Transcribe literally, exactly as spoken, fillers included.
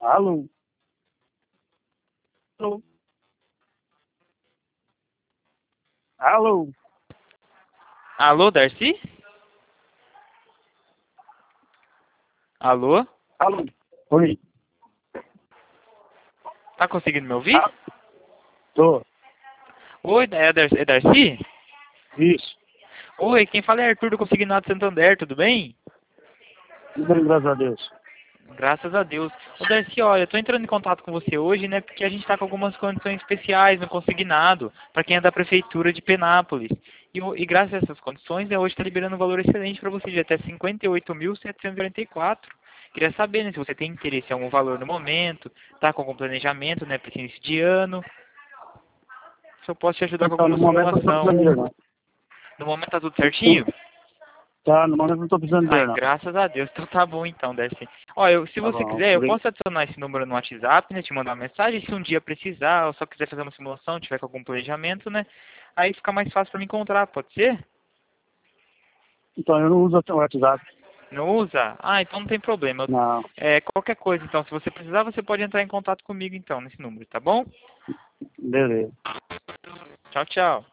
Alô? Alô? Alô? Alô, Darcy? Alô? Alô? Oi. Tá conseguindo me ouvir? Ah, tô. Oi, é, Dar é Darcy? Isso. Oi, quem fala é Arthur do Consignado Santander, tudo bem? Tudo bem, graças a Deus. Graças a Deus. Ô Darcy, olha, eu tô entrando em contato com você hoje, né, porque a gente tá com algumas condições especiais no consignado, para quem é da Prefeitura de Penápolis. E, o- e graças a essas condições, né, hoje está liberando um valor excelente para você, de até cinquenta e oito mil setecentos e quarenta e quatro. Queria saber, né, se você tem interesse em algum valor no momento, tá com algum planejamento, né, para início de ano, se eu posso te ajudar com Então, no alguma momento eu não tô simulação. precisando de dinheiro, não. No momento tá tudo certinho? Tá, no momento eu não tô precisando de Ai, dinheiro, não. graças a Deus. Então tá bom então, Darcy. Ó, eu, se Tá você bom. quiser, eu Obri- posso adicionar esse número no WhatsApp, né? Te mandar uma mensagem. Se um dia precisar, ou só quiser fazer uma simulação, tiver com algum planejamento, né? Aí fica mais fácil pra me encontrar, pode ser? Então, eu não uso o WhatsApp. Não usa? Ah, então não tem problema. Eu- Não. É, qualquer coisa, então, se você precisar, você pode entrar em contato comigo, então, nesse número, tá bom? Beleza. Tchau, tchau.